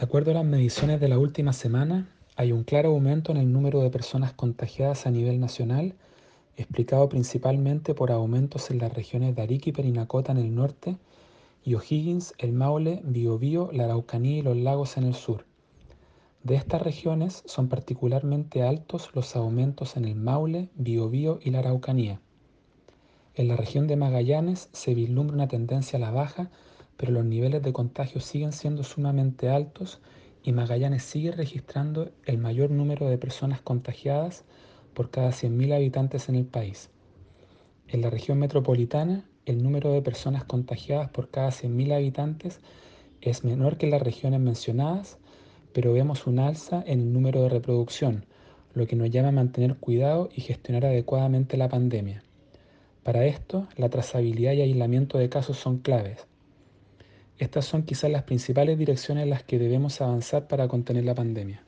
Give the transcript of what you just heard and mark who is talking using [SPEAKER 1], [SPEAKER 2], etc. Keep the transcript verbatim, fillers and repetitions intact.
[SPEAKER 1] De acuerdo a las mediciones de la última semana, hay un claro aumento en el número de personas contagiadas a nivel nacional, explicado principalmente por aumentos en las regiones de Arica y Parinacota en el norte y O'Higgins, El Maule, Biobío, la Araucanía y los lagos en el sur. De estas regiones son particularmente altos los aumentos en el Maule, Biobío y la Araucanía. En la región de Magallanes se vislumbra una tendencia a la baja, pero los niveles de contagio siguen siendo sumamente altos y Magallanes sigue registrando el mayor número de personas contagiadas por cada cien mil habitantes en el país. En la región metropolitana, el número de personas contagiadas por cada cien mil habitantes es menor que en las regiones mencionadas, pero vemos un alza en el número de reproducción, lo que nos llama a mantener cuidado y gestionar adecuadamente la pandemia. Para esto, la trazabilidad y aislamiento de casos son claves. Estas son quizás las principales direcciones en las que debemos avanzar para contener la pandemia.